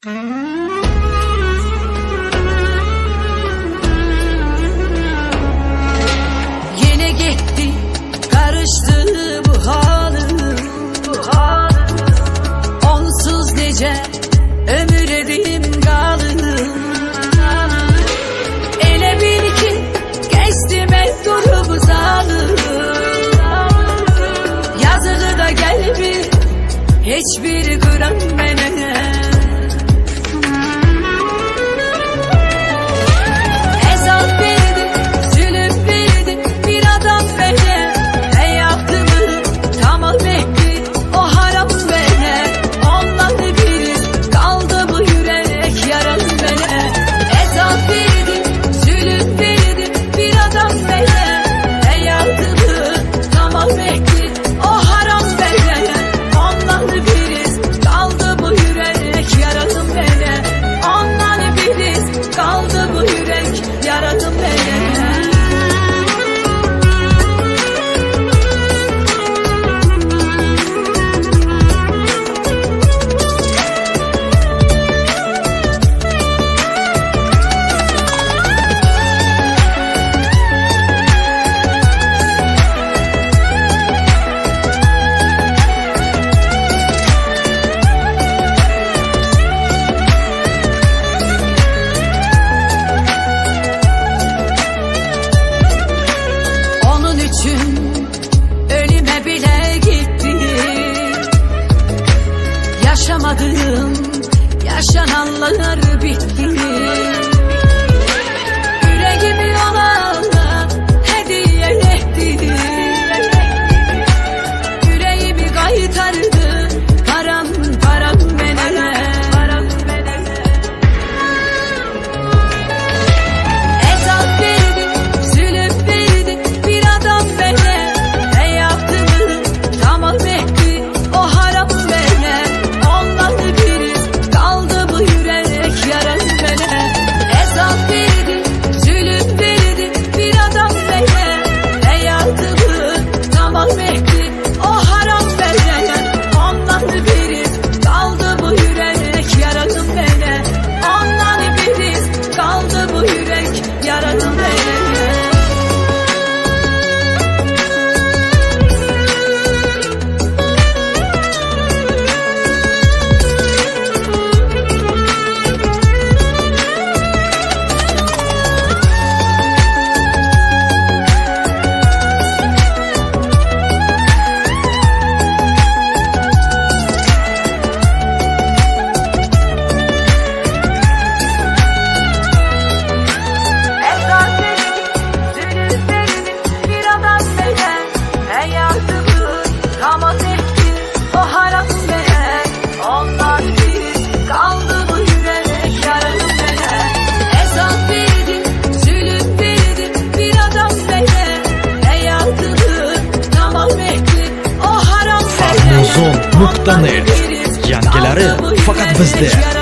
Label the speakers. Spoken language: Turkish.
Speaker 1: Yine gitti, karıştı bu halim. Onsuz nece ömür edim kalım. Ele bil ki geçtim et durumu zalim. Yazılı da gel bir, hiçbir gram mene. Ölüme bile gitti. Yaşamadığım, yaşananlar bitti. Yüreğimi ona hediye etti. Yüreğimi kaytardı, param menene. Ezap verdi, zulüm verdi bir adam beni.
Speaker 2: Farnozon.net yangileri faqat bizda.